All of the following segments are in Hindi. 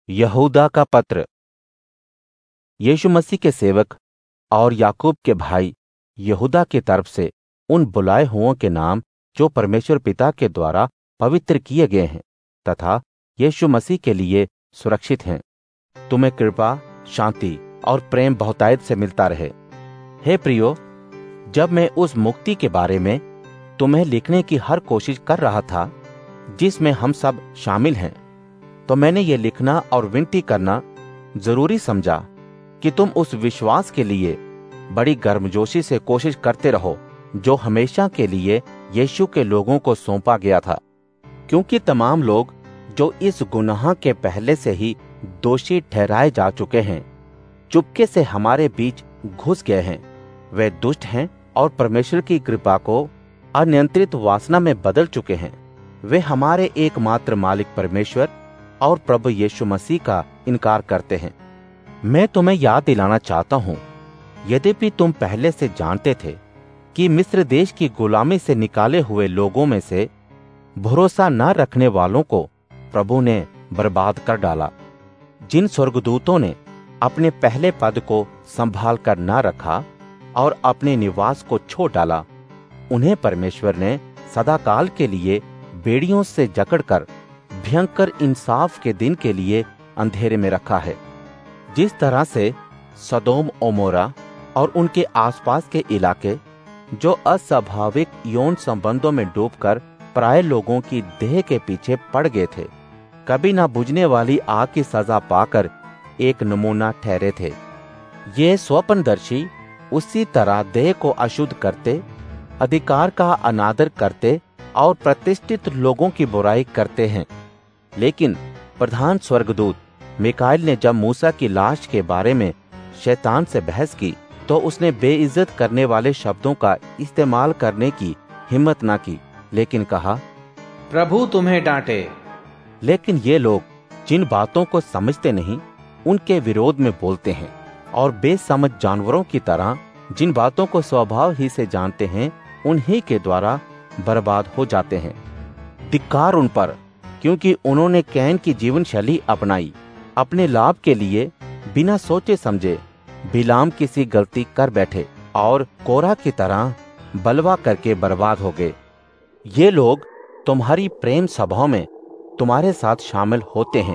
यहूदा का पत्र। यीशु मसीह के सेवक और याकूब के भाई यहूदा की तरफ से उन बुलाए हुओं के नाम जो परमेश्वर पिता के द्वारा पवित्र किए गए हैं तथा यीशु मसीह के लिए सुरक्षित हैं, तुम्हें कृपा, शांति और प्रेम बहुतायत से मिलता रहे। हे प्रियो, जब मैं उस मुक्ति के बारे में तुम्हें लिखने की हर कोशिश कर रहा था जिसमें हम सब शामिल हैं, तो मैंने ये लिखना और विनती करना जरूरी समझा कि तुम उस विश्वास के लिए बड़ी गर्मजोशी से कोशिश करते रहो जो हमेशा के लिए यीशु के लोगों को सौंपा गया था, क्योंकि तमाम लोग जो इस गुनाह के पहले से ही दोषी ठहराए जा चुके हैं, चुपके से हमारे बीच घुस गए हैं। वे दुष्ट हैं और परमेश्वर की कृपा को अनियंत्रित वासना में बदल चुके हैं। वे हमारे एकमात्र मालिक परमेश्वर और प्रभु यीशु मसीह का इनकार करते हैं। मैं तुम्हें याद दिलाना चाहता हूं, यद्यपि तुम पहले से जानते थे कि मिस्र देश की गुलामी से निकाले हुए लोगों में से भरोसा न रखने वालों को प्रभु ने बर्बाद कर डाला। जिन स्वर्गदूतों ने अपने पहले पद को संभाल कर न रखा और अपने निवास को छोड़ डाला, उन्हें परमेश्वर ने सदाकाल के लिए बेड़ियों से जकड़कर भयंकर इंसाफ के दिन के लिए अंधेरे में रखा है। जिस तरह से सदोम ओमोरा और उनके आसपास के इलाके जो अस्वाभाविक यौन संबंधों में डूबकर पराये लोगों की देह के पीछे पड़ गए थे, कभी ना बुझने वाली आग की सजा पाकर एक नमूना ठहरे थे, ये स्वप्नदर्शी उसी तरह देह को अशुद्ध करते, अधिकार का अनादर करते और प्रतिष्ठित लोगों की बुराई करते हैं। लेकिन प्रधान स्वर्गदूत मिकाएल ने जब मूसा की लाश के बारे में शैतान से बहस की, तो उसने बेइज्जत करने वाले शब्दों का इस्तेमाल करने की हिम्मत न की, लेकिन कहा, प्रभु तुम्हें डांटे। लेकिन ये लोग जिन बातों को समझते नहीं, उनके विरोध में बोलते हैं और बेसमझ जानवरों की तरह जिन बातों को स्वभाव ही से जानते हैं, उन्हीं के द्वारा बर्बाद हो जाते हैं। धिक्कार उन पर, क्योंकि उन्होंने कैन की जीवन शैली अपनाई। अपने लाभ के लिए बिना सोचे समझे बिलाम किसी गलती कर बैठे और कोरा की तरह बलवा करके बर्बाद हो गए। ये लोग तुम्हारी प्रेम सभाओं में तुम्हारे साथ शामिल होते हैं।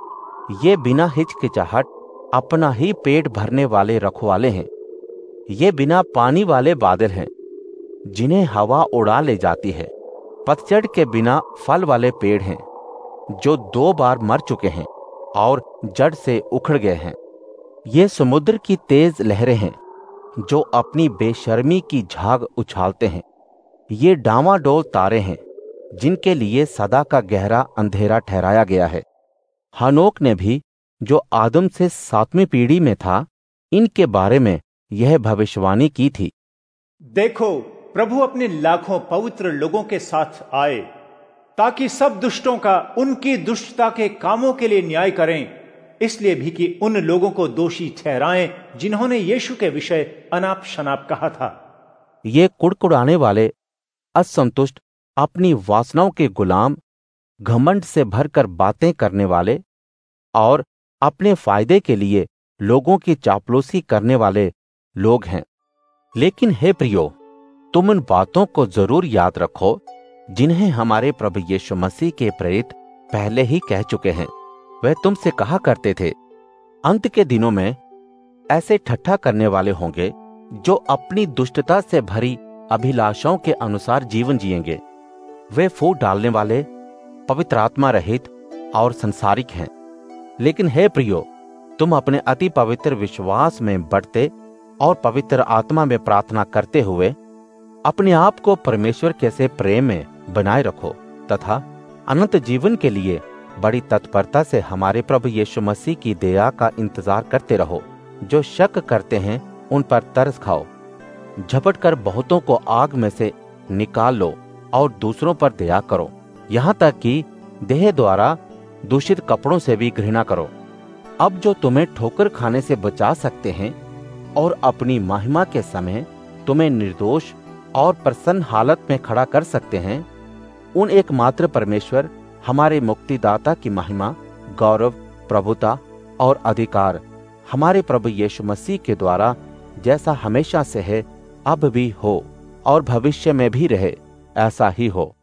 ये बिना हिचकिचाहट अपना ही पेट भरने वाले रखवाले हैं। ये बिना पानी वाले बादल हैं जिन्हें हवा उड़ा ले जाती है। पतझड़ के बिना फल वाले पेड़ हैं जो 2 बार मर चुके हैं और जड़ से उखड़ गए हैं। ये समुद्र की तेज लहरें हैं जो अपनी बेशर्मी की झाग उछालते हैं। ये डामाडोल तारे हैं जिनके लिए सदा का गहरा अंधेरा ठहराया गया है। हनोक ने भी, जो आदम से 7वीं पीढ़ी में था, इनके बारे में यह भविष्यवाणी की थी, देखो, प्रभु अपने लाखों पवित्र लोगों के साथ आए ताकि सब दुष्टों का उनकी दुष्टता के कामों के लिए न्याय करें, इसलिए भी कि उन लोगों को दोषी ठहराएं जिन्होंने यीशु के विषय अनाप शनाप कहा था। ये कुड़कुड़ाने वाले, असंतुष्ट, अपनी वासनाओं के गुलाम, घमंड से भरकर बातें करने वाले और अपने फायदे के लिए लोगों की चापलूसी करने वाले लोग हैं। लेकिन हे प्रियो, तुम उन बातों को जरूर याद रखो जिन्हें हमारे प्रभु यीशु मसीह के प्रेरित पहले ही कह चुके हैं। वे तुमसे कहा करते थे, अंत के दिनों में ऐसे ठट्ठा करने वाले होंगे जो अपनी दुष्टता से भरी अभिलाषाओं के अनुसार जीवन जिएंगे। वे फूट डालने वाले, पवित्र आत्मा रहित और संसारिक हैं। लेकिन हे प्रियो, तुम अपने अति पवित्र विश्वास में बढ़ते और पवित्र आत्मा में प्रार्थना करते हुए अपने आप को परमेश्वर के से प्रेम में बनाए रखो तथा अनंत जीवन के लिए बड़ी तत्परता से हमारे प्रभु यीशु मसीह की दया का इंतजार करते रहो। जो शक करते हैं उन पर तरस खाओ, झपट कर बहुतों को आग में से निकाल लो और दूसरों पर दया करो, यहाँ तक कि देह द्वारा दूषित कपड़ों से भी घृणा करो। अब जो तुम्हें ठोकर खाने से बचा सकते हैं और अपनी महिमा के समय तुम्हें निर्दोष और प्रसन्न हालत में खड़ा कर सकते हैं, उन एकमात्र परमेश्वर हमारे मुक्तिदाता की महिमा, गौरव, प्रभुता और अधिकार हमारे प्रभु यीशु मसीह के द्वारा जैसा हमेशा से है, अब भी हो और भविष्य में भी रहे, ऐसा ही हो।